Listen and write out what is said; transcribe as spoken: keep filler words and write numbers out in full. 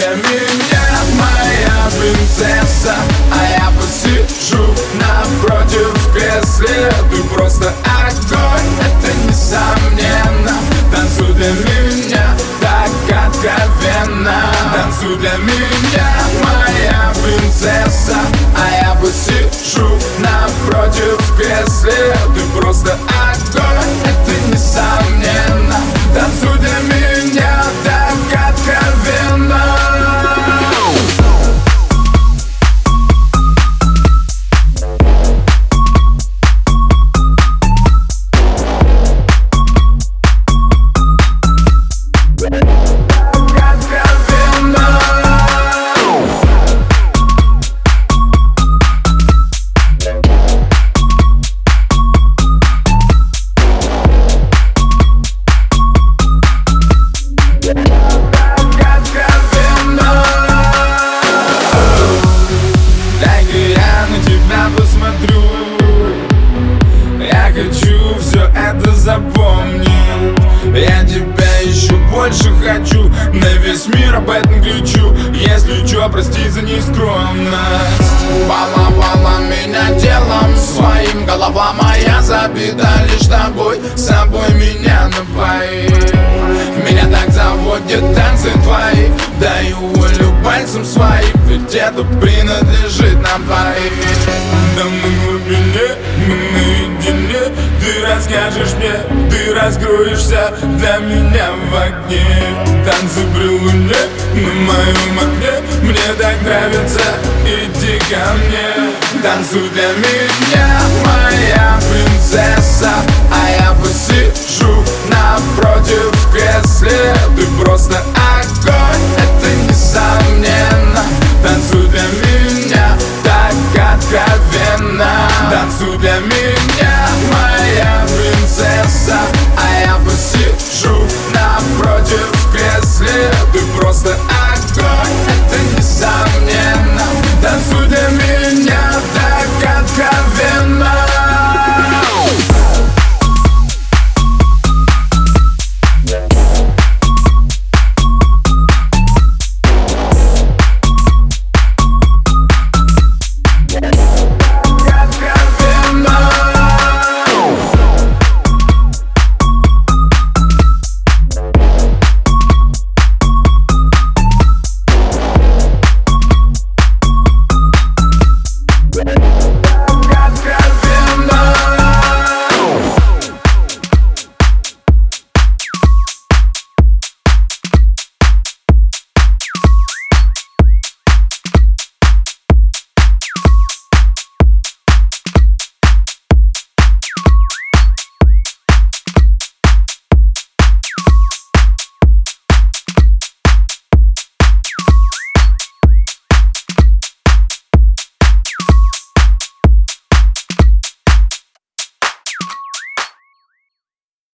для меня, моя принцесса. А я посижу напротив в кресле. Ты просто огонь, это несомненно. Танцуй для меня так откровенно. Танцуй для меня, моя принцесса. А я посижу напротив в кресле. Ты просто огонь, это несомненно. Танцуй для меня так откровенно. Посмотрю, я хочу все это запомнить. Я тебя еще больше хочу, на весь мир об этом кричу. Если чё, прости за нескромность. Баловала меня телом своим, голова моя забита лишь тобой. С собой меня напои. Меня так заводят танцы твои. Даю волю пальцем своим, ведь это принадлежит нам двоим. Да мы в глубине, мы наедине. Ты расскажешь мне, ты раскроешься для меня в огне. Танцы при луне, на моем окне. Мне так нравится, иди ко мне. Танцуй для меня, моя принцесса. А я посижу напротив в кресле. Ты просто